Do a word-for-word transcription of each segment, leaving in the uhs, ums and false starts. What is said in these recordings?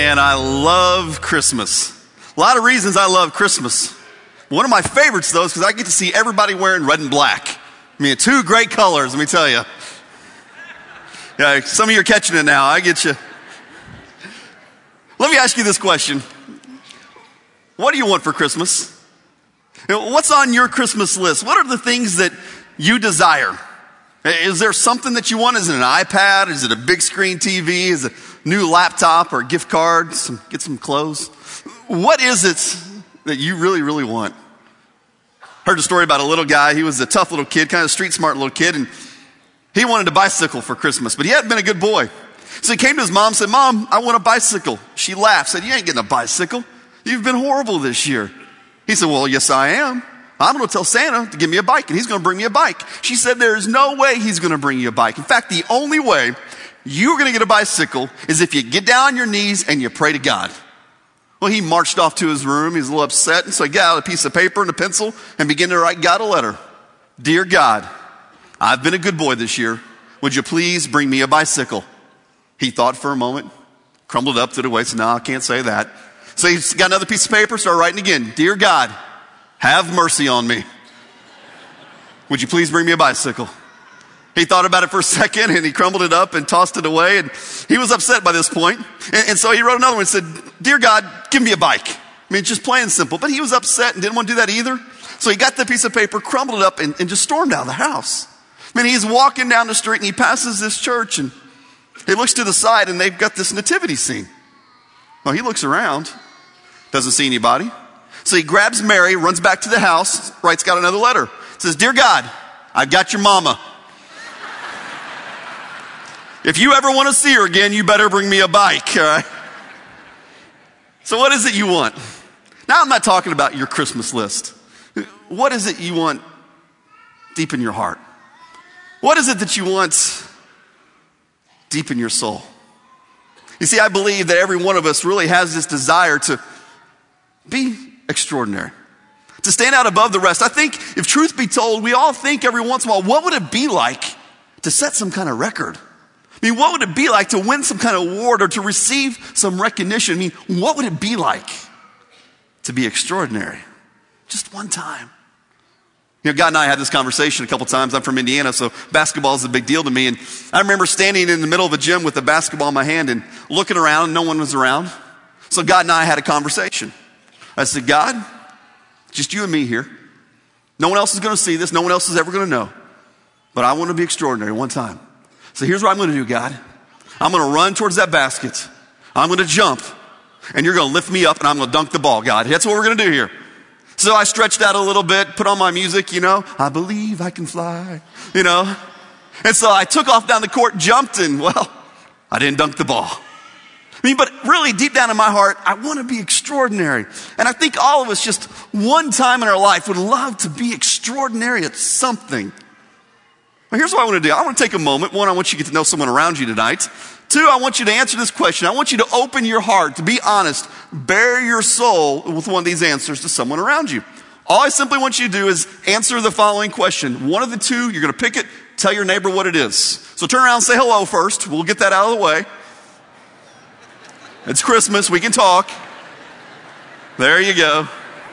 Man, I love Christmas. A lot of reasons I love Christmas. One of my favorites, though, is because I get to see everybody wearing red and black. I mean, two great colors, let me tell you. Yeah, some of you are catching it now. I get you. Let me ask you this question. What do you want for Christmas? What's on your Christmas list? What are the things that you desire? Is there something that you want? Is it an iPad? Is it a big screen T V? Is it a new laptop or a gift card? Some, get some clothes? What is it that you really, really want? Heard a story about a little guy. He was a tough little kid, kind of street smart little kid, and he wanted a bicycle for Christmas, but he hadn't been a good boy. So he came to his mom and said, "Mom, I want a bicycle." She laughed, said, "You ain't getting a bicycle. You've been horrible this year." He said, "Well, yes, I am. I'm going to tell Santa to give me a bike, and he's going to bring me a bike." She said, "There is no way he's going to bring you a bike. In fact, the only way you're going to get a bicycle is if you get down on your knees and you pray to God." Well, he marched off to his room. He was a little upset, and so he got out a piece of paper and a pencil and began to write God a letter. "Dear God, I've been a good boy this year. Would you please bring me a bicycle?" He thought for a moment, crumbled up, threw it away, said, "No, I can't say that." So he got another piece of paper, started writing again. "Dear God, have mercy on me. Would you please bring me a bicycle?" He thought about it for a second, and he crumbled it up and tossed it away, and he was upset by this point. And, and so he wrote another one and said, "Dear God, give me a bike." I mean, just plain and simple. But he was upset and didn't want to do that either. So he got the piece of paper, crumbled it up, and, and just stormed out of the house. I mean, he's walking down the street, and he passes this church, and he looks to the side, and they've got this nativity scene. Well, he looks around, doesn't see anybody. So he grabs Mary, runs back to the house, writes God another letter. Says, "Dear God, I've got your mama. If you ever want to see her again, you better bring me a bike," all right? So what is it you want? Now, I'm not talking about your Christmas list. What is it you want deep in your heart? What is it that you want deep in your soul? You see, I believe that every one of us really has this desire to be extraordinary, to stand out above the rest. I think, if truth be told, we all think every once in a while, what would it be like to set some kind of record? I mean, what would it be like to win some kind of award or to receive some recognition? I mean, what would it be like to be extraordinary? Just one time. You know, God and I had this conversation a couple times. I'm from Indiana, so basketball is a big deal to me. And I remember standing in the middle of a gym with a basketball in my hand and looking around, and no one was around. So God and I had a conversation. I said, "God, just you and me here. No one else is going to see this. No one else is ever going to know. But I want to be extraordinary one time. So here's what I'm going to do, God. I'm going to run towards that basket. I'm going to jump. And you're going to lift me up, and I'm going to dunk the ball, God. That's what we're going to do here." So I stretched out a little bit, put on my music, you know. "I believe I can fly," you know. And so I took off down the court, jumped, and, well, I didn't dunk the ball. I mean, but really deep down in my heart, I want to be extraordinary. And I think all of us just one time in our life would love to be extraordinary at something. Well, here's what I want to do. I want to take a moment. One, I want you to get to know someone around you tonight. Two, I want you to answer this question. I want you to open your heart, to be honest, bare your soul with one of these answers to someone around you. All I simply want you to do is answer the following question. One of the two, you're going to pick it, tell your neighbor what it is. So turn around and say hello first. We'll get that out of the way. It's Christmas. We can talk. There you go.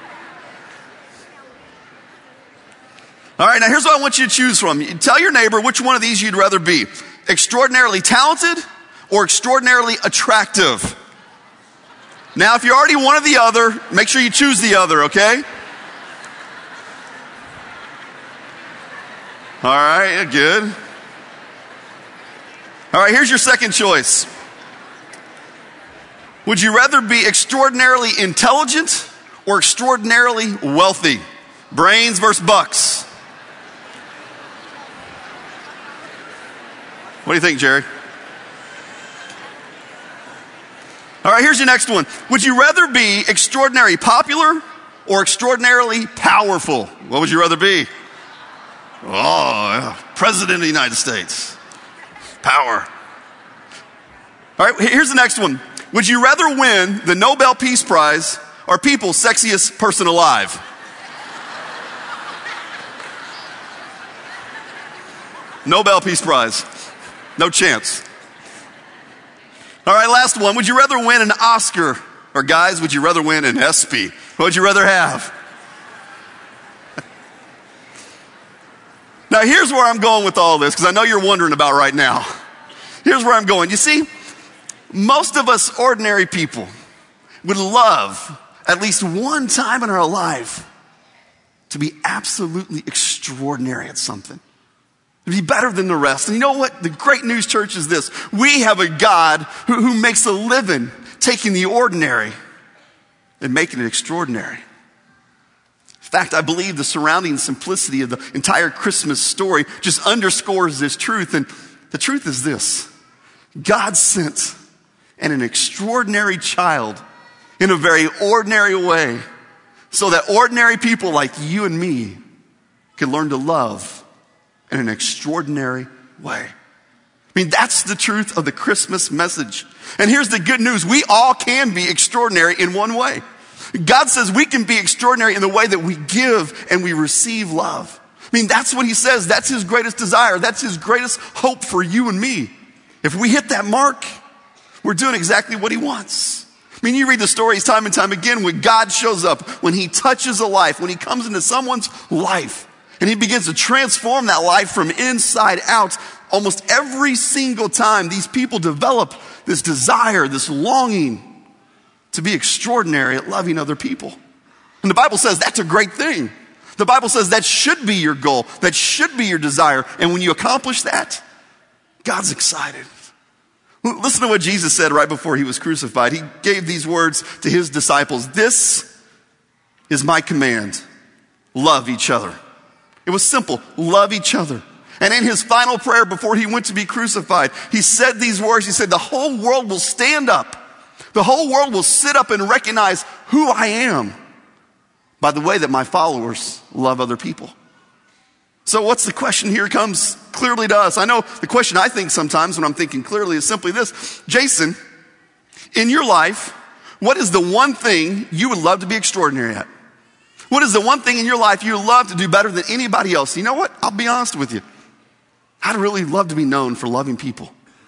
All right, now here's what I want you to choose from. You tell your neighbor which one of these you'd rather be. Extraordinarily talented or extraordinarily attractive. Now, if you're already one or the other, make sure you choose the other, okay? All right, good. All right, here's your second choice. Would you rather be extraordinarily intelligent or extraordinarily wealthy? Brains versus bucks. What do you think, Jerry? All right, here's your next one. Would you rather be extraordinarily popular or extraordinarily powerful? What would you rather be? Oh, President of the United States. Power. All right, here's the next one. Would you rather win the Nobel Peace Prize or People's Sexiest Person Alive? Nobel Peace Prize. No chance. All right, last one. Would you rather win an Oscar? Or guys, would you rather win an ESPY? What would you rather have? Now, here's where I'm going with all this, because I know you're wondering about right now. Here's where I'm going. You see, most of us ordinary people would love at least one time in our life to be absolutely extraordinary at something. To be better than the rest. And you know what? The great news, church, is this. We have a God who, who makes a living taking the ordinary and making it extraordinary. In fact, I believe the surrounding simplicity of the entire Christmas story just underscores this truth. And the truth is this. God sent an extraordinary child in a very ordinary way so that ordinary people like you and me can learn to love in an extraordinary way. I mean, that's the truth of the Christmas message. And here's the good news. We all can be extraordinary in one way. God says we can be extraordinary in the way that we give and we receive love. I mean, that's what he says. That's his greatest desire. That's his greatest hope for you and me. If we hit that mark, we're doing exactly what he wants. I mean, you read the stories time and time again when God shows up, when he touches a life, when he comes into someone's life, and he begins to transform that life from inside out. Almost every single time, these people develop this desire, this longing to be extraordinary at loving other people. And the Bible says that's a great thing. The Bible says that should be your goal. That should be your desire. And when you accomplish that, God's excited. Listen to what Jesus said right before he was crucified. He gave these words to his disciples. This is my command. Love each other. It was simple. Love each other. And in his final prayer before he went to be crucified, he said these words. He said, the whole world will stand up. The whole world will sit up and recognize who I am by the way that my followers love other people. So what's the question here comes clearly to us. I know the question I think sometimes when I'm thinking clearly is simply this. Jason, in your life, what is the one thing you would love to be extraordinary at? What is the one thing in your life you love to do better than anybody else? You know what? I'll be honest with you. I'd really love to be known for loving people.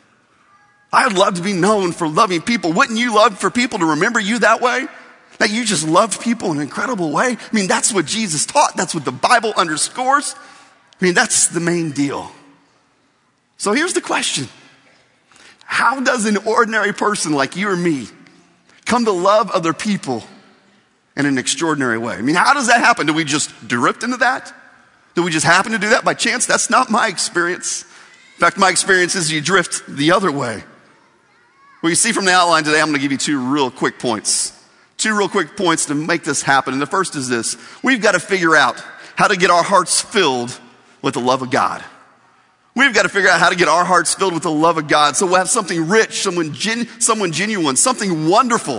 I'd love to be known for loving people. Wouldn't you love for people to remember you that way? That you just loved people in an incredible way? I mean, that's what Jesus taught. That's what the Bible underscores. I mean, that's the main deal. So here's the question. How does an ordinary person like you or me come to love other people in an extraordinary way? I mean, how does that happen? Do we just drift into that? Do we just happen to do that by chance? That's not my experience. In fact, my experience is you drift the other way. Well, you see from the outline today, I'm going to give you two real quick points. Two real quick points to make this happen. And the first is this. We've got to figure out how to get our hearts filled with the love of God. We've got to figure out how to get our hearts filled with the love of God so we'll have something rich, someone, gen, someone genuine, something wonderful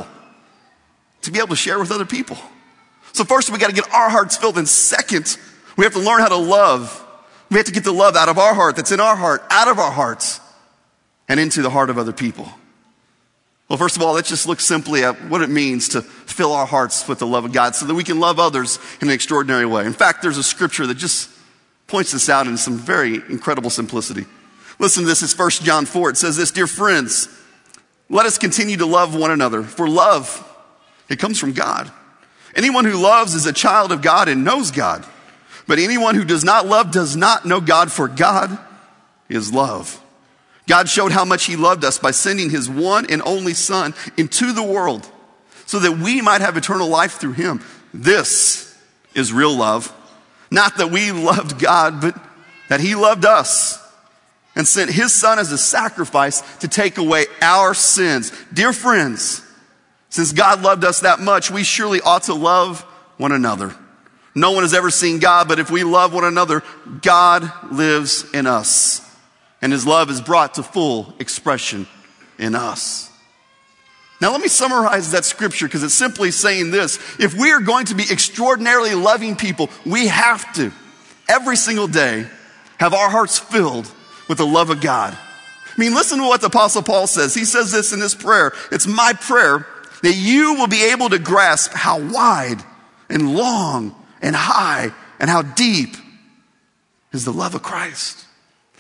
to be able to share with other people. So first, we got to get our hearts filled. And second, we have to learn how to love. We have to get the love out of our heart that's in our heart, out of our hearts, and into the heart of other people. Well, first of all, let's just look simply at what it means to fill our hearts with the love of God so that we can love others in an extraordinary way. In fact, there's a scripture that just points this out in some very incredible simplicity. Listen to this. It's First John four. It says this, dear friends, let us continue to love one another. For love, it comes from God. Anyone who loves is a child of God and knows God. But anyone who does not love does not know God, for God is love. God showed how much he loved us by sending his one and only Son into the world so that we might have eternal life through him. This is real love. Not that we loved God, but that he loved us and sent his Son as a sacrifice to take away our sins. Dear friends, since God loved us that much, we surely ought to love one another. No one has ever seen God, but if we love one another, God lives in us. And his love is brought to full expression in us. Now let me summarize that scripture because it's simply saying this. If we are going to be extraordinarily loving people, we have to, every single day, have our hearts filled with the love of God. I mean, listen to what the Apostle Paul says. He says this in his prayer. It's my prayer that you will be able to grasp how wide and long and high and how deep is the love of Christ.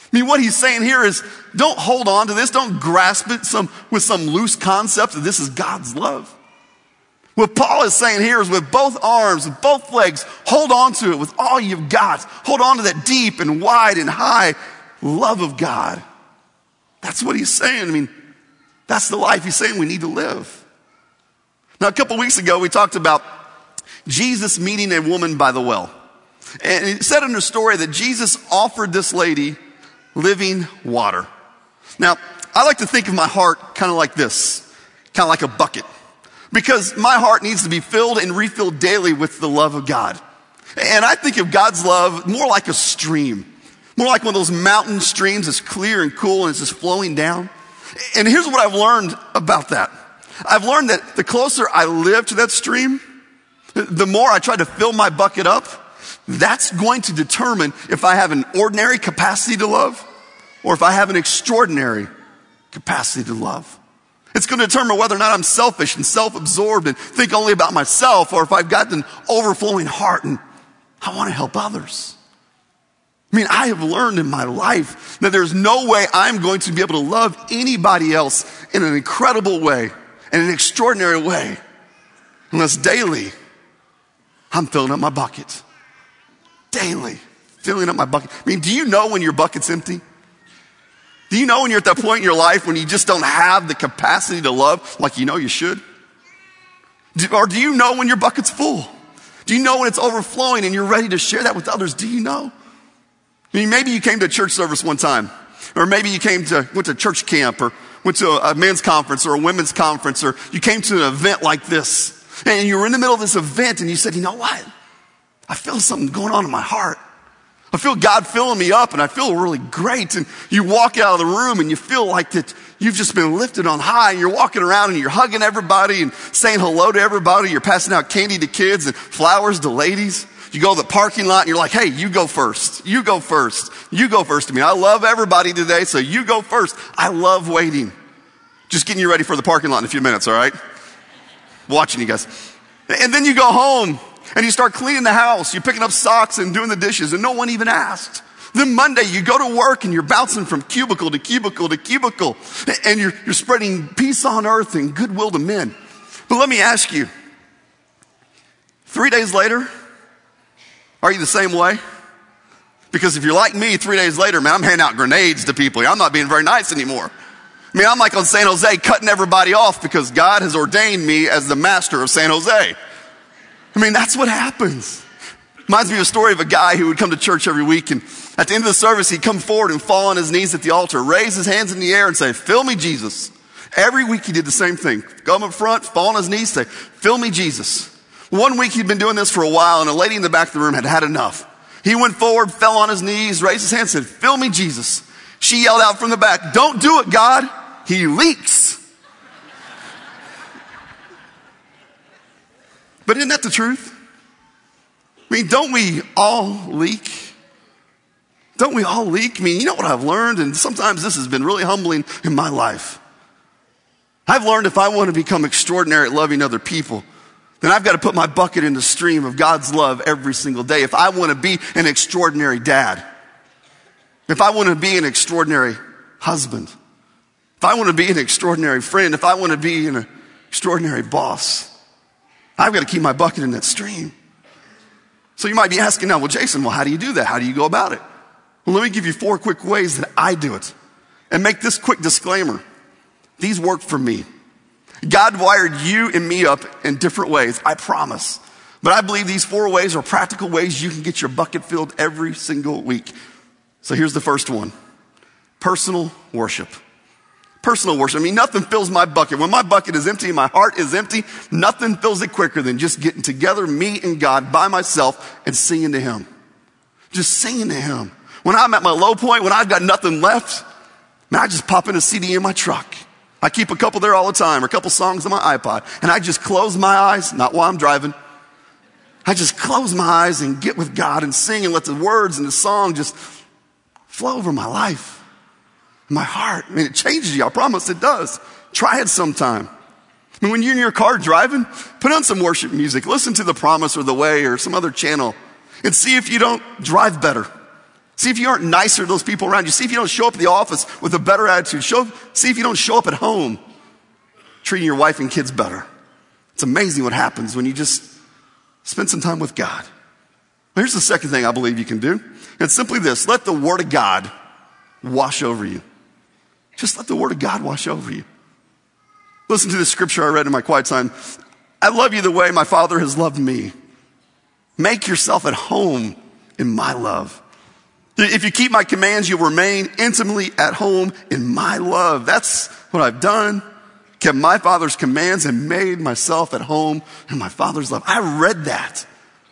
I mean, what he's saying here is don't hold on to this. Don't grasp it some, with some loose concept that this is God's love. What Paul is saying here is with both arms, with both legs, hold on to it with all you've got. Hold on to that deep and wide and high love of God. That's what he's saying. I mean, that's the life he's saying we need to live. Now, a couple weeks ago, we talked about Jesus meeting a woman by the well. And it said in the story that Jesus offered this lady living water. Now, I like to think of my heart kind of like this, kind of like a bucket. Because my heart needs to be filled and refilled daily with the love of God. And I think of God's love more like a stream. More like one of those mountain streams that's clear and cool and it's just flowing down. And here's what I've learned about that. I've learned that the closer I live to that stream, the more I try to fill my bucket up, that's going to determine if I have an ordinary capacity to love or if I have an extraordinary capacity to love. It's going to determine whether or not I'm selfish and self-absorbed and think only about myself, or if I've got an overflowing heart and I want to help others. I mean, I have learned in my life that there's no way I'm going to be able to love anybody else in an incredible way, in an extraordinary way, unless daily I'm filling up my bucket. Daily filling up my bucket. I mean, do you know when your bucket's empty? Do you know when you're at that point in your life when you just don't have the capacity to love like you know you should? Do, or do you know when your bucket's full? Do you know when it's overflowing and you're ready to share that with others? Do you know? I mean, maybe you came to a church service one time, or maybe you came to, went to church camp, or went to a, a men's conference or a women's conference, or you came to an event like this, and you were in the middle of this event and you said, you know what? I feel something going on in my heart. I feel God filling me up and I feel really great. And you walk out of the room and you feel like that you've just been lifted on high, and you're walking around and you're hugging everybody and saying hello to everybody. You're passing out candy to kids and flowers to ladies. You go to the parking lot and you're like, hey, you go first. You go first. You go first to me. I love everybody today, so you go first. I love waiting. Just getting you ready for the parking lot in a few minutes, all right? Watching you guys. And then you go home and you start cleaning the house. You're picking up socks and doing the dishes, and no one even asked. Then Monday you go to work and you're bouncing from cubicle to cubicle to cubicle, and you're, you're spreading peace on earth and goodwill to men. But let me ask you, three days later, are you the same way? Because if you're like me, three days later, man, I'm handing out grenades to people. I'm not being very nice anymore. I mean, I'm like on San Jose cutting everybody off because God has ordained me as the master of San Jose. I mean, that's what happens. Reminds me of a story of a guy who would come to church every week, and at the end of the service, he'd come forward and fall on his knees at the altar, raise his hands in the air and say, fill me, Jesus. Every week he did the same thing. Come up front, fall on his knees, say, fill me, Jesus. One week he'd been doing this for a while, and a lady in the back of the room had had enough. He went forward, fell on his knees, raised his hand, said, fill me, Jesus. She yelled out from the back, don't do it, God. He leaks. But isn't that the truth? I mean, don't we all leak? Don't we all leak? I mean, you know what I've learned, and sometimes this has been really humbling in my life. I've learned if I want to become extraordinary at loving other people, then I've got to put my bucket in the stream of God's love every single day. If I want to be an extraordinary dad, if I want to be an extraordinary husband, if I want to be an extraordinary friend, if I want to be an extraordinary boss, I've got to keep my bucket in that stream. So you might be asking now, well, Jason, well, how do you do that? How do you go about it? Well, let me give you four quick ways that I do it. And make this quick disclaimer. These work for me. God wired you and me up in different ways, I promise. But I believe these four ways are practical ways you can get your bucket filled every single week. So here's the first one. Personal worship. Personal worship. I mean, nothing fills my bucket. When my bucket is empty and my heart is empty, nothing fills it quicker than just getting together, me and God, by myself, and singing to Him. Just singing to Him. When I'm at my low point, when I've got nothing left, man, I just pop in a C D in my truck. I keep a couple there all the time, or a couple songs on my iPod, and I just close my eyes, not while I'm driving. I just close my eyes and get with God and sing and let the words and the song just flow over my life. My heart. I mean, it changes you. I promise it does. Try it sometime. I mean, when you're in your car driving, put on some worship music. Listen to The Promise or The Way or some other channel and see if you don't drive better. See if you aren't nicer to those people around you. See if you don't show up at the office with a better attitude. Show, see if you don't show up at home treating your wife and kids better. It's amazing what happens when you just spend some time with God. Here's the second thing I believe you can do. It's simply this. Let the Word of God wash over you. Just let the Word of God wash over you. Listen to this scripture I read in my quiet time. I love you the way my Father has loved me. Make yourself at home in my love. If you keep my commands, you'll remain intimately at home in my love. That's what I've done. Kept my Father's commands and made myself at home in my Father's love. I read that.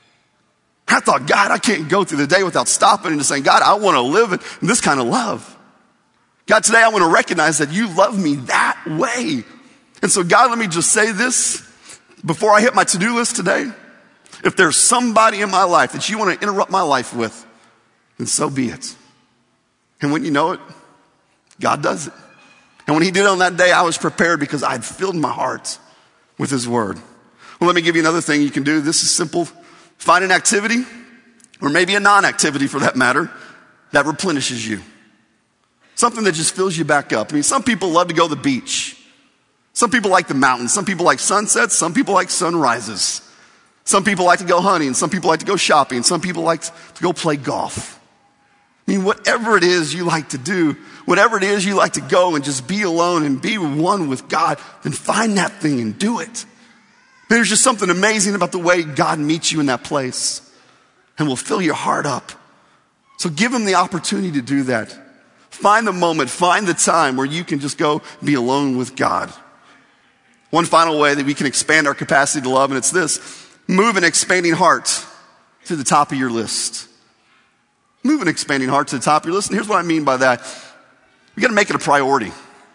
I thought, God, I can't go through the day without stopping and just saying, God, I want to live in this kind of love. God, today I want to recognize that you love me that way. And so, God, let me just say this before I hit my to-do list today. If there's somebody in my life that you want to interrupt my life with, then so be it. And when you know it, God does it. And when he did it on that day, I was prepared because I'd filled my heart with his word. Well, let me give you another thing you can do. This is simple. Find an activity, or maybe a non-activity for that matter, that replenishes you. Something that just fills you back up. I mean, some people love to go to the beach. Some people like the mountains. Some people like sunsets. Some people like sunrises. Some people like to go hunting. Some people like to go shopping. Some people like to go play golf. I mean, whatever it is you like to do, whatever it is you like to go and just be alone and be one with God, then find that thing and do it. There's just something amazing about the way God meets you in that place and will fill your heart up. So give him the opportunity to do that. Find the moment, find the time where you can just go be alone with God. One final way that we can expand our capacity to love, and it's this: move an expanding heart to the top of your list. Move an expanding heart to the top of your list. And here's what I mean by that. We got to make it a priority.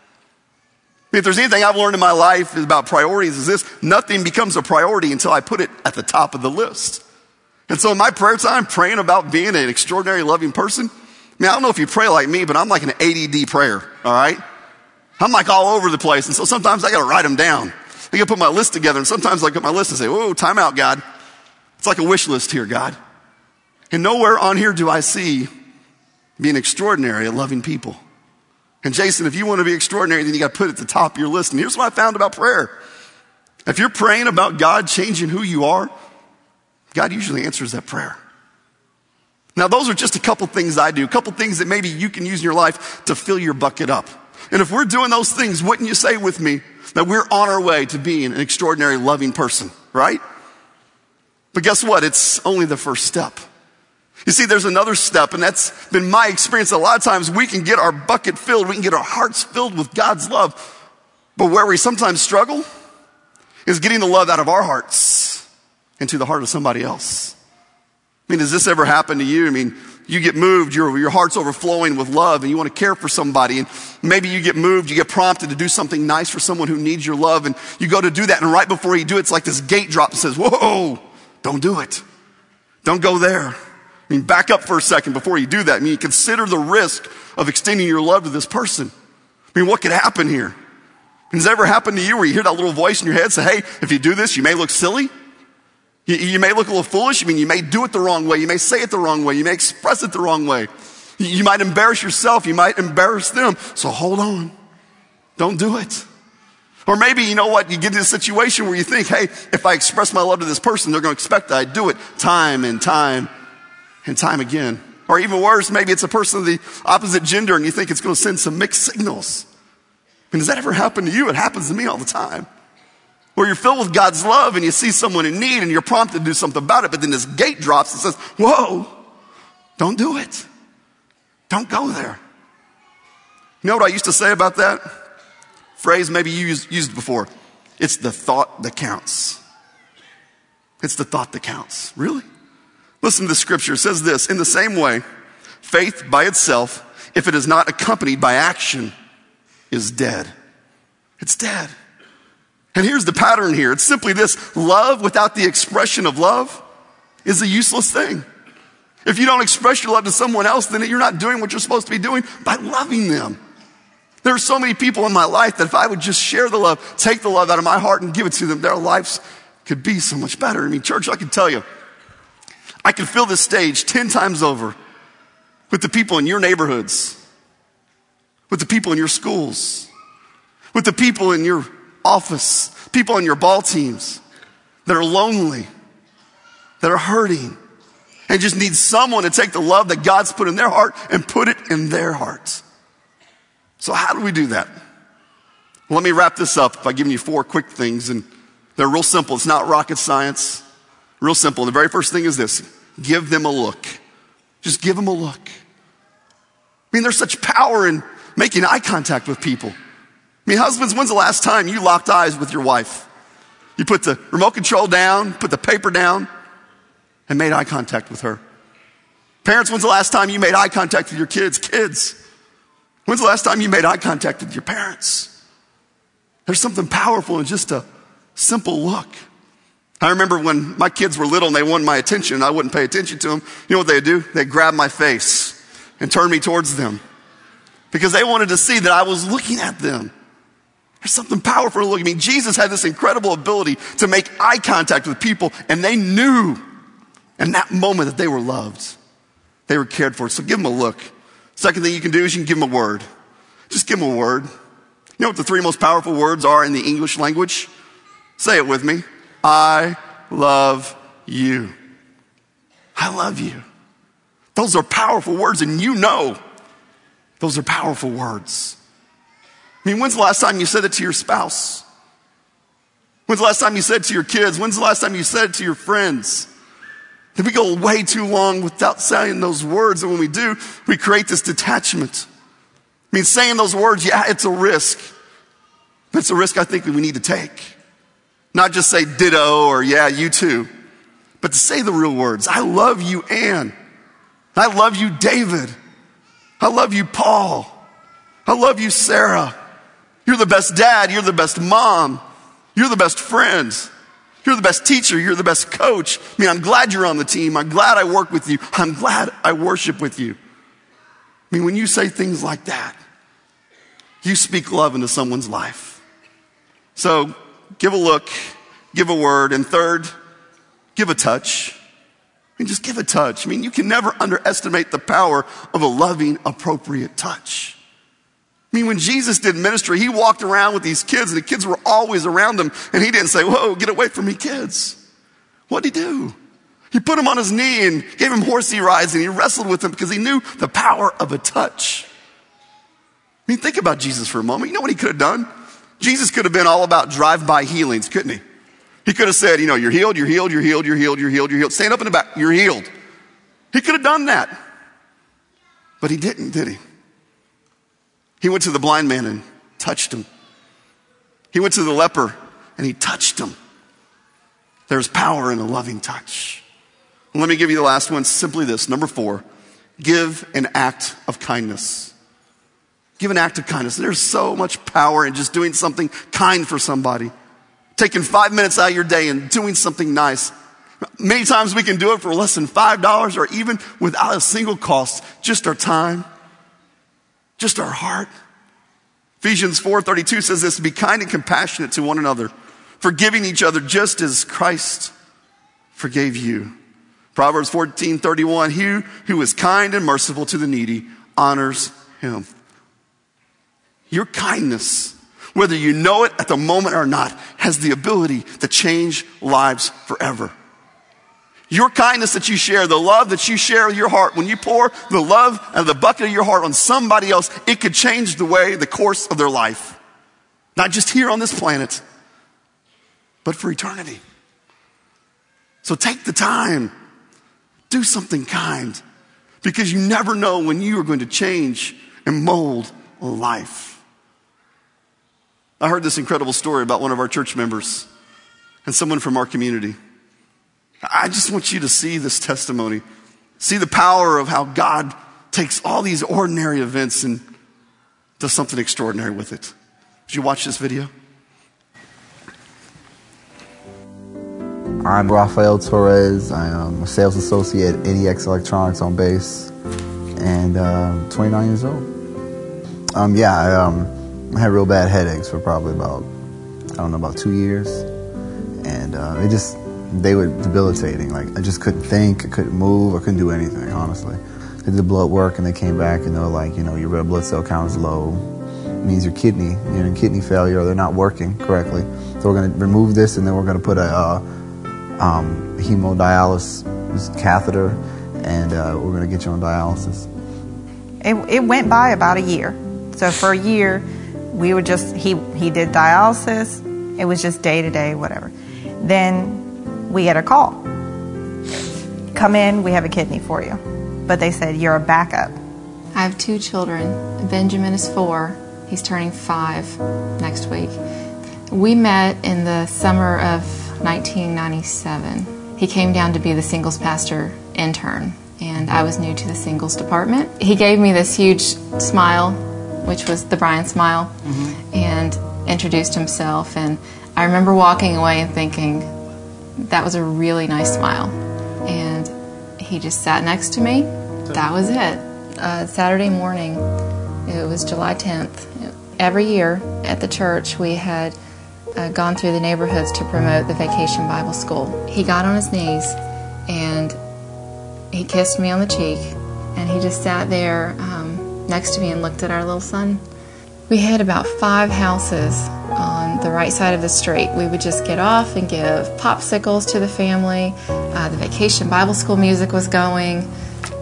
If there's anything I've learned in my life about priorities is this: nothing becomes a priority until I put it at the top of the list. And so in my prayer time, praying about being an extraordinary loving person, I mean, I don't know if you pray like me, but I'm like an A D D prayer, all right? I'm like all over the place. And so sometimes I got to write them down. I got to put my list together. And sometimes I look at my list and say, whoa, time out, God. It's like a wish list here, God. And nowhere on here do I see being extraordinary at loving people. And Jason, if you want to be extraordinary, then you got to put it at the top of your list. And here's what I found about prayer. If you're praying about God changing who you are, God usually answers that prayer. Now, those are just a couple things I do, a couple things that maybe you can use in your life to fill your bucket up. And if we're doing those things, wouldn't you say with me that we're on our way to being an extraordinary loving person, right? But guess what? It's only the first step. You see, there's another step, and that's been my experience. A lot of times we can get our bucket filled, we can get our hearts filled with God's love. But where we sometimes struggle is getting the love out of our hearts into the heart of somebody else. I mean, does this ever happen to you? I mean, you get moved, your, your heart's overflowing with love, and you want to care for somebody, and maybe you get moved, you get prompted to do something nice for someone who needs your love, and you go to do that, and right before you do it, it's like this gate drop that says, whoa, don't do it. Don't go there. I mean, back up for a second before you do that. I mean, consider the risk of extending your love to this person. I mean, what could happen here? Has it ever happened to you where you hear that little voice in your head say, hey, if you do this, you may look silly. You, you may look a little foolish. I mean, you may do it the wrong way. You may say it the wrong way. You may express it the wrong way. You, you might embarrass yourself. You might embarrass them. So hold on. Don't do it. Or maybe, you know what, you get into a situation where you think, hey, if I express my love to this person, they're going to expect that I do it time and time and time again. Or even worse, maybe it's a person of the opposite gender and you think it's going to send some mixed signals. I mean, does that ever happen to you? It happens to me all the time. Where you're filled with God's love and you see someone in need and you're prompted to do something about it, but then this gate drops and says, whoa, don't do it. Don't go there. You know what I used to say about that? Phrase maybe you used, used before. It's the thought that counts. It's the thought that counts. Really? Listen to the scripture. It says this: in the same way, faith by itself, if it is not accompanied by action, is dead. It's dead. And here's the pattern here. It's simply this: love without the expression of love is a useless thing. If you don't express your love to someone else, then you're not doing what you're supposed to be doing by loving them. There are so many people in my life that if I would just share the love, take the love out of my heart and give it to them, their lives could be so much better. I mean, church, I can tell you, I can fill this stage ten times over with the people in your neighborhoods, with the people in your schools, with the people in your office, people on your ball teams that are lonely, that are hurting, and just need someone to take the love that God's put in their heart and put it in their hearts. So how do we do that? Well, let me wrap this up by giving you four quick things, and they're real simple. It's not rocket science. Real simple. The very first thing is this: give them a look. Just give them a look. I mean, there's such power in making eye contact with people. I mean, husbands, when's the last time you locked eyes with your wife? You put the remote control down, put the paper down, and made eye contact with her. Parents, when's the last time you made eye contact with your kids? Kids, when's the last time you made eye contact with your parents? There's something powerful in just a simple look. I remember when my kids were little and they wanted my attention and I wouldn't pay attention to them. You know what they'd do? They'd grab my face and turn me towards them because they wanted to see that I was looking at them. There's something powerful in looking. I mean, Jesus had this incredible ability to make eye contact with people, and they knew in that moment that they were loved. They were cared for. So give them a look. Second thing you can do is you can give them a word. Just give them a word. You know what the three most powerful words are in the English language? Say it with me. I love you. I love you. Those are powerful words, and you know those are powerful words. I mean, when's the last time you said it to your spouse? When's the last time you said it to your kids? When's the last time you said it to your friends? Did we go way too long without saying those words? And when we do, we create this detachment. I mean, saying those words, yeah, it's a risk. But it's a risk I think that we need to take. Not just say ditto or yeah, you too. But to say the real words. I love you, Ann. I love you, David. I love you, Paul. I love you, Sarah. You're the best dad. You're the best mom. You're the best friend. You're the best teacher. You're the best coach. I mean, I'm glad you're on the team. I'm glad I work with you. I'm glad I worship with you. I mean, when you say things like that, you speak love into someone's life. So give a look, give a word, and third, give a touch. I mean, just give a touch. I mean, you can never underestimate the power of a loving, appropriate touch. I mean, when Jesus did ministry, he walked around with these kids, and the kids were always around him, and he didn't say, whoa, get away from me, kids. What did he do? He put them on his knee and gave him horsey rides, and he wrestled with them because he knew the power of a touch. I mean, think about Jesus for a moment. You know what he could have done? Jesus could have been all about drive-by healings, couldn't he? He could have said, you know, you're healed, you're healed, you're healed, you're healed, you're healed, you're healed. Stand up in the back, you're healed. He could have done that. But he didn't, did he? He went to the blind man and touched him. He went to the leper and he touched him. There's power in a loving touch. And let me give you the last one, simply this. Number four, give an act of kindness. Give an act of kindness. There's so much power in just doing something kind for somebody. Taking five minutes out of your day and doing something nice. Many times we can do it for less than five dollars or even without a single cost. Just our time. Just our heart. Ephesians four thirty-two says this: be kind and compassionate to one another, forgiving each other just as Christ forgave you. Proverbs fourteen thirty-one, he who is kind and merciful to the needy honors him. Your kindness, whether you know it at the moment or not, has the ability to change lives forever. Your kindness that you share, the love that you share with your heart, when you pour the love out of the bucket of your heart on somebody else, it could change the way, the course of their life. Not just here on this planet, but for eternity. So take the time. Do something kind. Because you never know when you are going to change and mold a life. I heard this incredible story about one of our church members and someone from our community. I just want you to see this testimony. See the power of how God takes all these ordinary events and does something extraordinary with it. Did you watch this video? I'm Rafael Torres. I am a sales associate at A D X Electronics on base, and uh, twenty-nine years old. Um, yeah, I, um, I had real bad headaches for probably about, I don't know, about two years. And uh, it just, they were debilitating. Like, I just couldn't think, I couldn't move, I couldn't do anything, honestly. did the blood work, and they came back and they were like, you know, your red blood cell count is low. It means your kidney, you're in kidney failure, or they're not working correctly. So we're going to remove this, and then we're going to put a uh, um, hemodialysis catheter, and uh, we're going to get you on dialysis. It, it went by about a year. So for a year, we would just, he, he did dialysis. It was just day to day, whatever. Then we get a call. Come in, we have a kidney for you. But they said, you're a backup. I have two children. Benjamin is four. He's turning five next week. We met in the summer of nineteen ninety-seven. He came down to be the singles pastor intern, and I was new to the singles department. He gave me this huge smile, which was the Brian smile, mm-hmm. and introduced himself. And I remember walking away and thinking, that was a really nice smile. And he just sat next to me. That was it. Uh, Saturday morning, it was July tenth. Every year at the church, we had uh, gone through the neighborhoods to promote the Vacation Bible School. He got on his knees and he kissed me on the cheek, and he just sat there um, next to me and looked at our little son. We had about five houses on the right side of the street. We would just get off and give popsicles to the family. Uh, the Vacation Bible School music was going.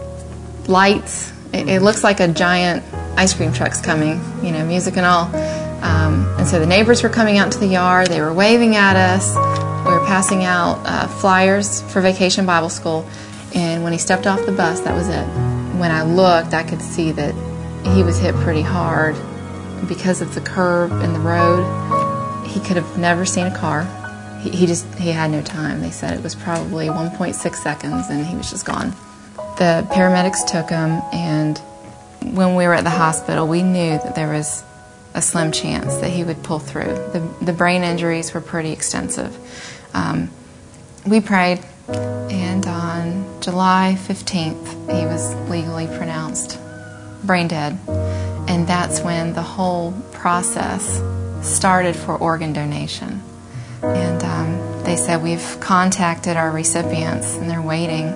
Lights. It, it looks like a giant ice cream truck's coming, you know, music and all. Um, and so the neighbors were coming out into the yard. They were waving at us. We were passing out uh, flyers for Vacation Bible School. And when he stepped off the bus, that was it. When I looked, I could see that he was hit pretty hard because of the curve in the road. He could have never seen a car. He, he just, he had no time. They said it was probably one point six seconds and he was just gone. The paramedics took him, and when we were at the hospital, we knew that there was a slim chance that he would pull through. The, the brain injuries were pretty extensive. Um, we prayed, and on July fifteenth, he was legally pronounced brain dead. And that's when the whole process started for organ donation. And um, they said, we've contacted our recipients, and they're waiting.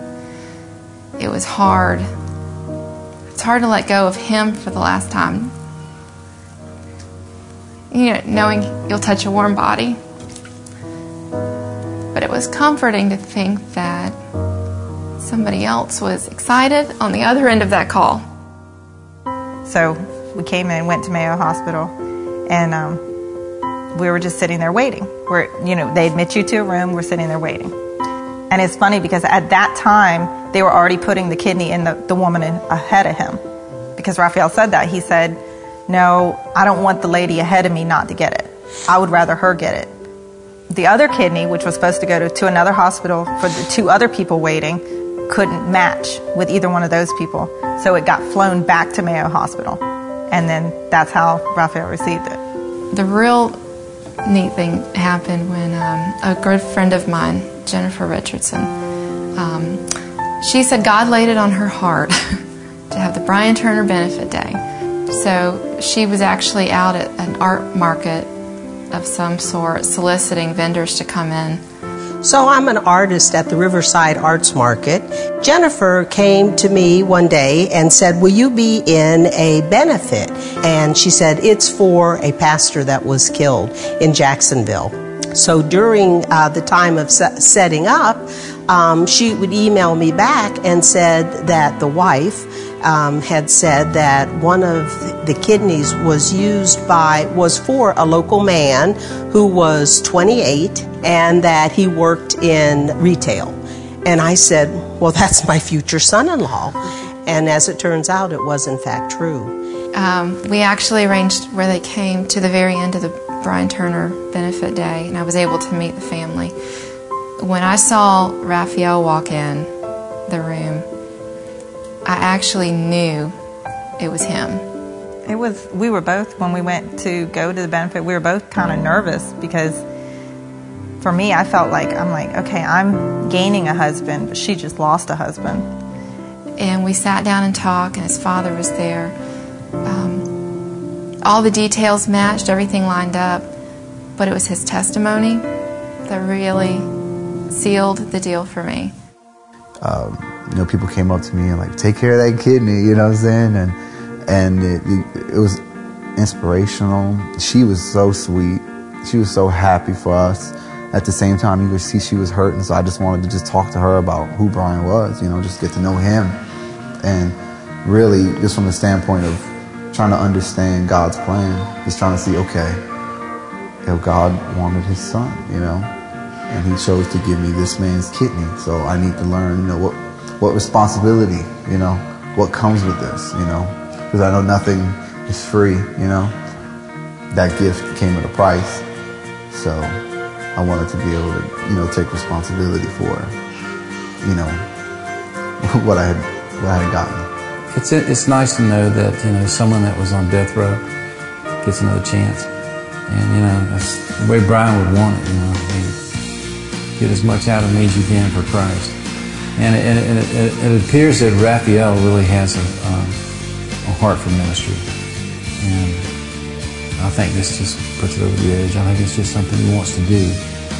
It was hard. It's hard to let go of him for the last time. You know, knowing you'll touch a warm body. But it was comforting to think that somebody else was excited on the other end of that call. So we came in and went to Mayo Hospital, and um, we were just sitting there waiting. We're, you know, they admit you to a room, we're sitting there waiting. And it's funny because at that time, they were already putting the kidney in the, the woman in, ahead of him. Because Raphael said that. He said, no, I don't want the lady ahead of me not to get it. I would rather her get it. The other kidney, which was supposed to go to, to another hospital for the two other people waiting, couldn't match with either one of those people. So it got flown back to Mayo Hospital. And then that's how Raphael received it. The real neat thing happened when um, a good friend of mine, Jennifer Richardson, um, she said God laid it on her heart to have the Brian Turner Benefit Day. So she was actually out at an art market of some sort, soliciting vendors to come in. So I'm an artist at the Riverside Arts Market. Jennifer came to me one day and said, will you be in a benefit? And she said, it's for a pastor that was killed in Jacksonville. So during uh, the time of set setting up, um, she would email me back and said that the wife um, had said that one of the kidneys was used by, was for a local man who was twenty-eight and that he worked in retail. And I said, well, that's my future son-in-law. And as it turns out, it was in fact true. Um, we actually arranged where they came to the very end of the Brian Turner Benefit Day, and I was able to meet the family. When I saw Raphael walk in the room, I actually knew it was him. It was, we were both, when we went to go to the benefit, we were both kind of nervous because for me, I felt like, I'm like, okay, I'm gaining a husband, but she just lost a husband. And we sat down and talked, and his father was there. Um, all the details matched, everything lined up, but it was his testimony that really sealed the deal for me. um, you know, people came up to me and like, take care of that kidney, you know what I'm saying? And, and it, it, it was inspirational. She was so sweet. She was so happy for us. At the same time, you could see she was hurting, so I just wanted to just talk to her about who Brian was, you know, just get to know him. And really, just from the standpoint of trying to understand God's plan, just trying to see, okay, you know, God wanted his son, you know, and he chose to give me this man's kidney. So I need to learn, you know, what, what responsibility, you know, what comes with this, you know, because I know nothing is free, you know. That gift came at a price. So I wanted to be able to, you know, take responsibility for, you know, what I had, what I had gotten. It's it's nice to know that, you know, someone that was on death row gets another chance, and you know that's the way Brian would want it. You know, I mean, get as much out of me as you can for Christ, and it, and it, it, it appears that Raphael really has a, um, a heart for ministry, and I think this just puts it over the edge. I think it's just something he wants to do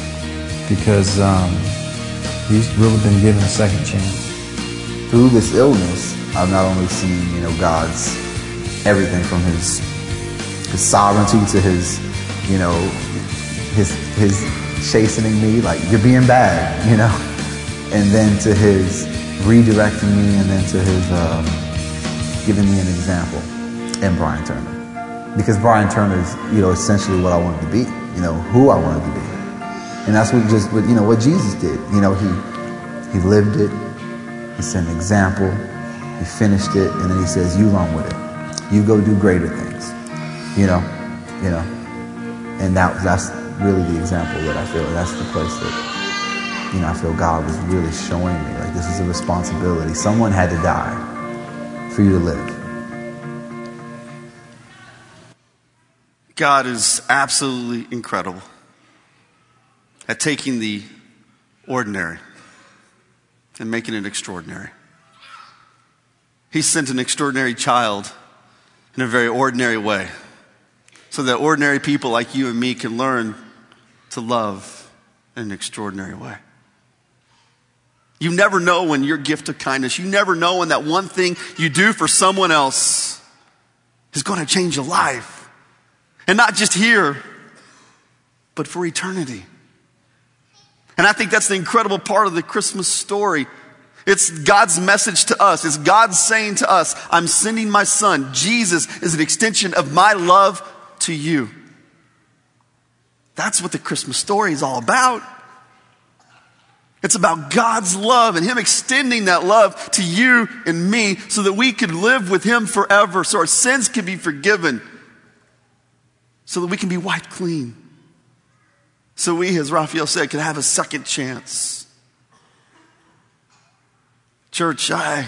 because um, he's really been given a second chance. Through this illness, I've not only seen, you know, God's everything from his his sovereignty to his, you know, his his chastening me, like you're being bad, you know, and then to his redirecting me, and then to his um, giving me an example in Brian Turner, because Brian Turner is, you know, essentially what I wanted to be, you know, who I wanted to be, and that's what just what you know what Jesus did, you know, he he lived it, he set an example. He finished it, and then he says, you run with it. You go do greater things. You know, you know. And that that's really the example that I feel, that's the place that, you know, I feel God was really showing me, like, this is a responsibility. Someone had to die for you to live. God is absolutely incredible at taking the ordinary and making it extraordinary. He sent an extraordinary child in a very ordinary way so that ordinary people like you and me can learn to love in an extraordinary way. You never know when your gift of kindness, you never know when that one thing you do for someone else is going to change your life. And not just here, but for eternity. And I think that's the incredible part of the Christmas story. It's God's message to us. It's God saying to us, I'm sending my son. Jesus is an extension of my love to you. That's what the Christmas story is all about. It's about God's love and him extending that love to you and me so that we could live with him forever, so our sins can be forgiven, so that we can be wiped clean. So we, as Raphael said, can have a second chance. Church, I,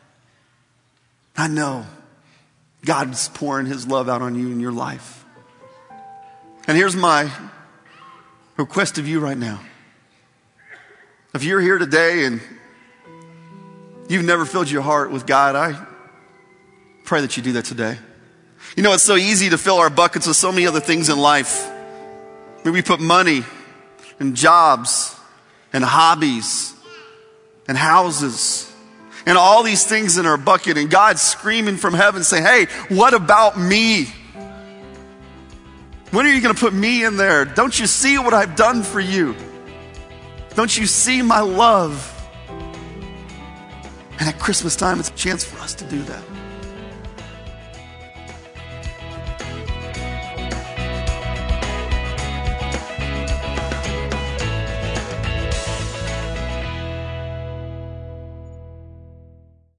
I know God's pouring his love out on you in your life. And here's my request of you right now. If you're here today and you've never filled your heart with God, I pray that you do that today. You know, it's so easy to fill our buckets with so many other things in life. Maybe we put money and jobs and hobbies and houses and all these things in our bucket, and God's screaming from heaven saying, hey, what about me? When are you going to put me in there? Don't you see what I've done for you? Don't you see my love? And at Christmas time, it's a chance for us to do that.